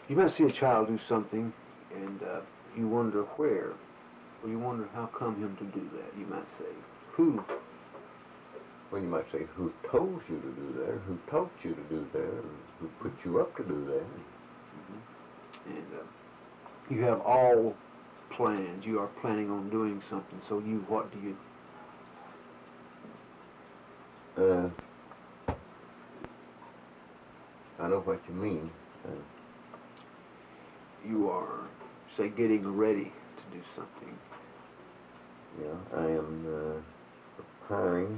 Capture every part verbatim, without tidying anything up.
You might see a child do something, and uh, you wonder where, or you wonder how come him to do that. You might say, who? Well, you might say, who told you to do that, who taught you to do that, who put you up to do that. Mm-hmm. And uh, you have all plans. You are planning on doing something. So you, what do you? Uh, I know what you mean. Uh, you are, say, getting ready to do something. Yeah, I am uh, preparing,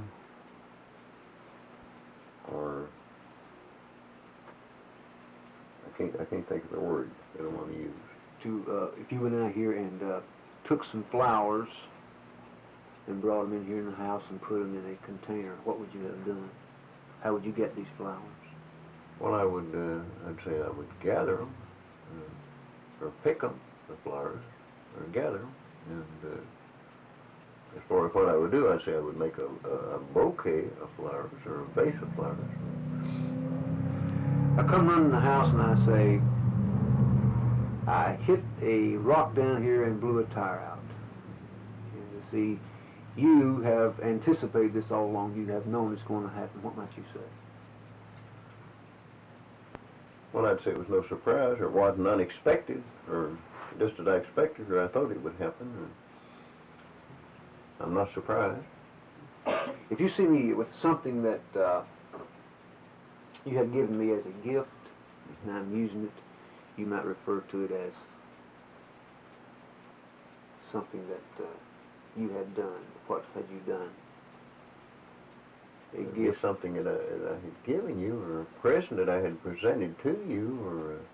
or I can't I can't think of the word that I want to use. To uh, if you went out here and uh, took some flowers and brought them in here in the house and put them in a container, what would you have done? How would you get these flowers? Well, I would uh, I'd say I would gather them, uh, or pick them, the flowers, or gather them, and uh, as far as what I would do, I'd say I would make a, a bouquet of flowers or a vase of flowers. I come running the house and I say, I hit a rock down here and blew a tire out. And you see, you have anticipated this all along. You have known it's going to happen. What might you say? Well, I'd say it was no surprise, or it wasn't unexpected, or just as I expected, or I thought it would happen. I'm not surprised. If you see me with something that uh, you have given me as a gift, and I'm using it, you might refer to it as something that uh, you had done. What had you done? A It'd gift. Be something that I, that I had given you, or a present that I had presented to you, or... Uh,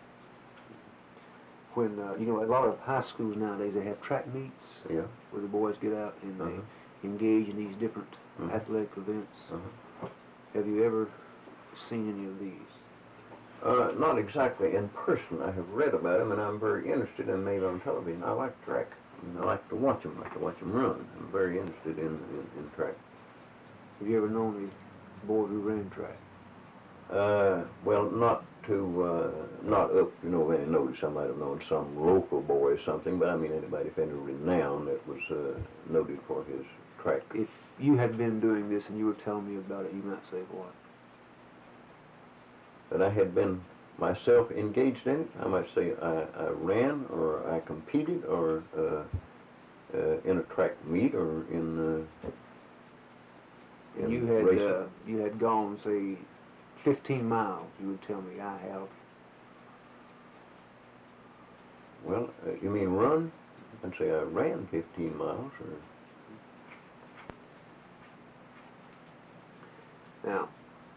when, uh, you know, a lot of high schools nowadays, they have track meets yeah. where the boys get out and uh-huh. they engage in these different uh-huh. athletic events. Uh-huh. Have you ever seen any of these? Uh, not exactly in person. I have read about them, and I'm very interested in maybe on television. I like track. I like to watch them. I like to watch them run. I'm very interested in, in, in track. Have you ever known a boy who ran track? Uh, well, not to, uh, not up, you know, any notice. I might have known some local boy or something, but I mean anybody of any renown that was uh, noted for his track. If you had been doing this and you were telling me about it, you might say what? That I had been myself engaged in it. I might say I, I ran, or I competed, or uh, uh, in a track meet, or in, uh, in you had racing. uh, you had gone, say, fifteen miles. You would tell me I have. Well, uh, you mean run? I'd say I ran fifteen miles, or... Now,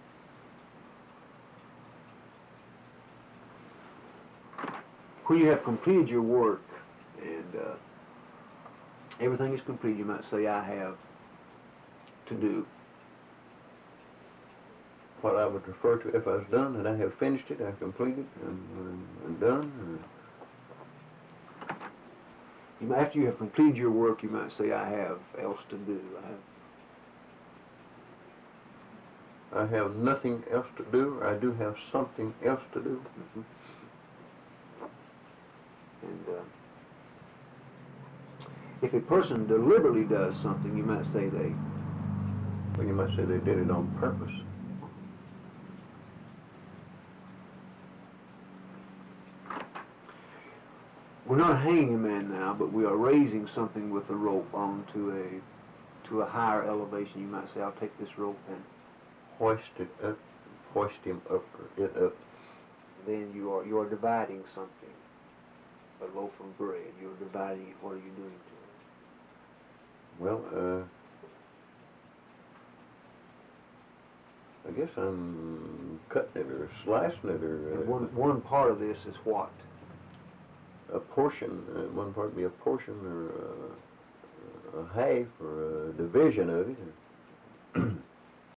when you have completed your work and uh, everything is complete, you might say, I have to do. What I would refer to if I was done, that I have finished it, I've completed, and, and done. And you might, after you have completed your work, you might say, I have else to do. I have I have nothing else to do, or I do have something else to do. Mm-hmm. And uh, if a person deliberately does something, you might say they... Well, you might say they did it on purpose. We're not hanging a man now, but we are raising something with a rope onto a to a higher elevation. You might say, I'll take this rope and hoist it up, hoist him up, or it up. Then you are you are dividing something, a loaf of bread. You're dividing it. What are you doing to it? Well, uh, I guess I'm cutting it or slicing it, or uh, one one part of this is what? A portion. Uh, one part would be a portion, or uh, a half, or a division of it.